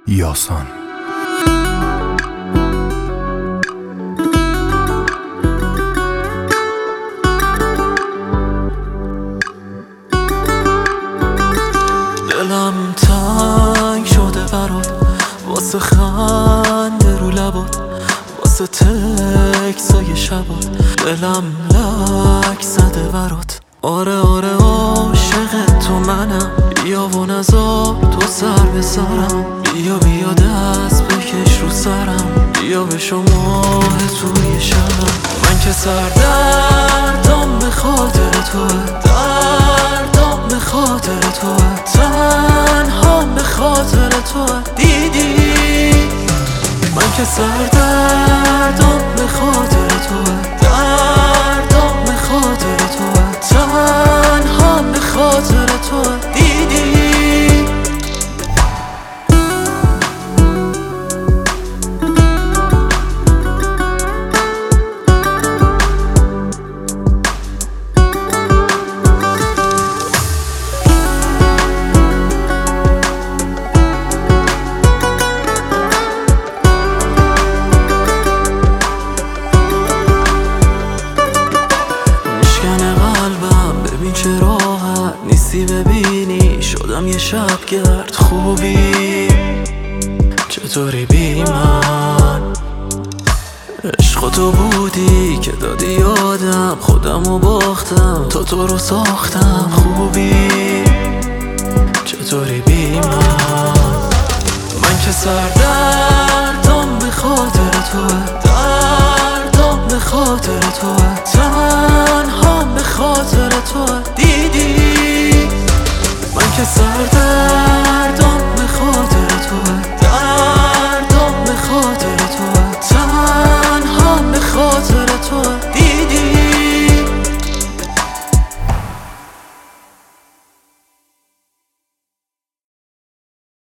یاسان. دلم تنگ شده برات، واسه خنده رو لبات، واسه تکسای شبات. دلم لک زده برات، آره آره عاشق تو منم. بیا و نذار تو سر به سرم، بیا بیا دست بکش رو سرم، بیا بشو ماه توی شبم. من که سردردم به خاطر توه، دردم به خاطر توه، تنهام به خاطر توه. دیدی من که سردردم به خاطر توه، دردم به خاطر توه، تنهام به خاطر توه. دیدی چه راحت نیستی ببینی، شدم یه شبگرد. خوبی چطوری بی من؟ عشق تو بودی که دادی یادم، خودمو باختم تو رو ساختم. خوبی چطوری بی من که سردردم به خاطر توه، دردم به خاطر توه، تنهام به خاطر توه. دیدی من که